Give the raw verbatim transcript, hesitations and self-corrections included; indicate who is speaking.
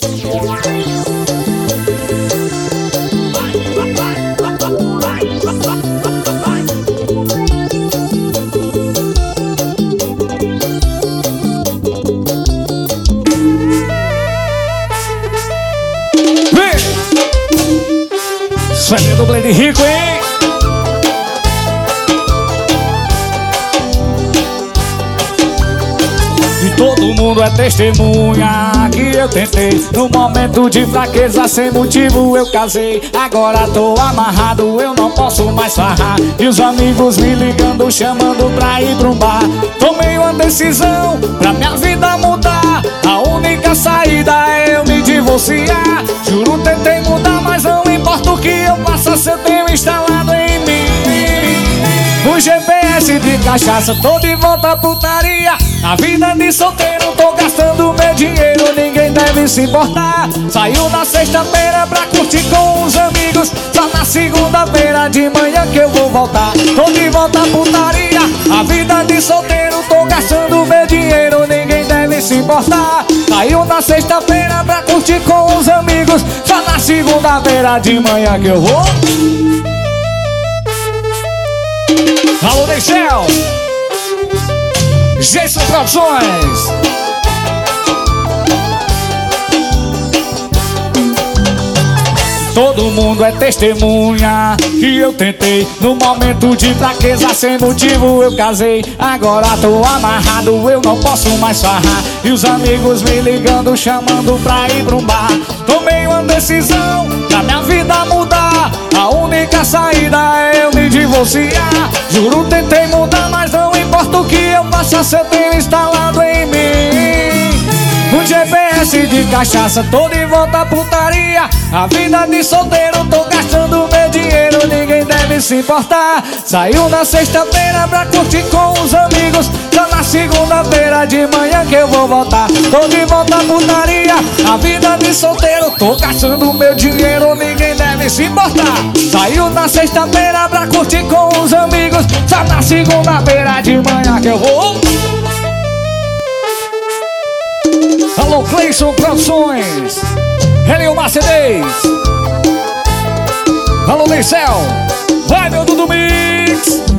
Speaker 1: Isso é meu dublê de rico, hein? E todo mundo é testemunha que eu tentei. No momento de fraqueza, sem motivo eu casei. Agora tô amarrado, eu não posso mais farrar. E os amigos me ligando, chamando pra ir pra um bar. Tomei uma decisão pra minha vida mudar. A única saída é eu me divorciar. Juro, tentei mudar, mas não importa o que eu faça, se eu tenho instalado em mim o G P S de cachaça, tô de volta à putaria. Na vida de solteiro, tô gastando meu dinheiro, ninguém deve se importar. Saiu na sexta-feira pra curtir com os amigos, só na segunda-feira de manhã que eu vou voltar. Tô de volta à putaria. A vida de solteiro, tô gastando meu dinheiro, ninguém deve se importar. Saiu na sexta-feira pra curtir com os amigos, só na segunda-feira de manhã que eu vou. Alô, Deixel, Jason Produções. Todo mundo é testemunha que eu tentei. No momento de fraqueza, sem motivo eu casei. Agora tô amarrado, eu não posso mais farrar. E os amigos me ligando, chamando pra ir pra um bar. Tomei uma decisão pra minha vida mudar. A única saída é eu me divorciar. Juro, tentei mudar, mas não importa o que eu faça, se eu tenho instalado em mim um G P S de cachaça, tô de volta à putaria. A vida de solteiro, tô gastando meu dinheiro, ninguém deve se importar. Saiu na sexta-feira pra curtir com os amigos, só na segunda-feira de manhã que eu vou voltar. Tô de volta à putaria. A vida de solteiro, tô gastando meu dinheiro, ninguém deve se importar. Saiu na sexta-feira pra curtir com os amigos, só na segunda-feira de manhã que eu vou. Alô, Cleison Produções, Helio Mercedes. Alô, Leicel, vai meu Dudu Mix.